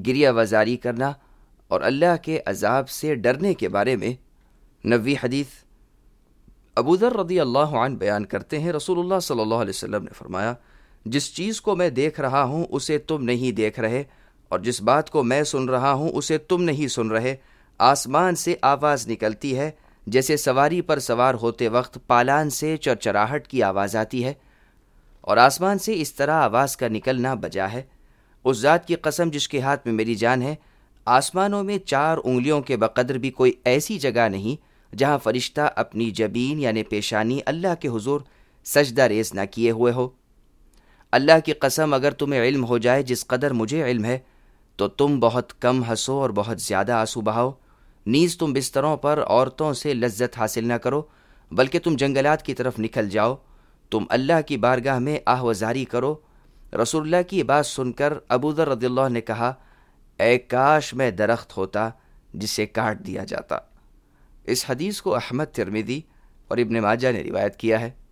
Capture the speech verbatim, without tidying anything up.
گریہ وزاری کرنا اور اللہ کے عذاب سے ڈرنے کے بارے میں نوی حدیث۔ ابو ذر رضی اللہ عنہ بیان کرتے ہیں، رسول اللہ صلی اللہ علیہ وسلم نے فرمایا، جس چیز کو میں دیکھ رہا ہوں اسے تم نہیں دیکھ رہے، اور جس بات کو میں سن رہا ہوں اسے تم نہیں سن رہے۔ آسمان سے آواز نکلتی ہے جیسے سواری پر سوار ہوتے وقت پالان سے چرچراہٹ کی آواز آتی ہے، اور آسمان سے اس طرح آواز کا نکلنا بجا ہے۔ اس ذات کی قسم جس کے ہاتھ میں میری جان ہے، آسمانوں میں چار انگلیوں کے بقدر بھی کوئی ایسی جگہ نہیں جہاں فرشتہ اپنی جبین یعنی پیشانی اللہ کے حضور سجدہ ریز نہ کیے ہوئے ہو۔ اللہ کی قسم اگر تمہیں علم ہو جائے جس قدر مجھے علم ہے تو تم بہت کم ہنسو اور بہت زیادہ آنسو بہاؤ، نیز تم بستروں پر عورتوں سے لذت حاصل نہ کرو، بلکہ تم جنگلات کی طرف نکل جاؤ، تم اللہ کی بارگاہ میں آہ وزاری کرو۔ رسول اللہ کی یہ بات سن کر ابو ذر رضی اللہ عنہ نے کہا، اے کاش میں درخت ہوتا جسے کاٹ دیا جاتا۔ اس حدیث کو احمد، ترمذی اور ابن ماجہ نے روایت کیا ہے۔